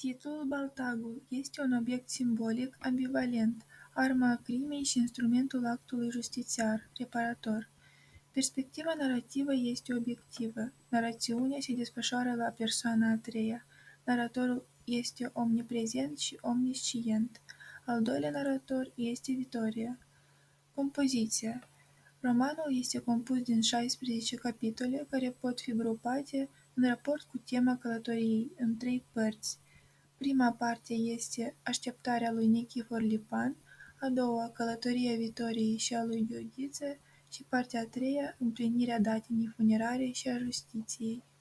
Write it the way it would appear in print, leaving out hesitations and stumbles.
Titlul baltagul este un obiect simbolic ambivalent, arma crimei și instrumentul actului justițiar, reparator. Perspectiva narrativă este obiectivă. Narațiunea se desfășoară la persoana a treia. Naratorul este omniprezent și omniscient. Al doilea narator este Vitoria. Compoziția. Romanul este compus din 16 capitole care pot fi grupate în raport cu tema călătoriei în 3 părți. Prima parte este Așteptarea lui Nichifor Lipan, a doua Călătoria Vitoriei și a lui Gheorghiță și partea a treia Împlinirea datinii funerare și a justiției.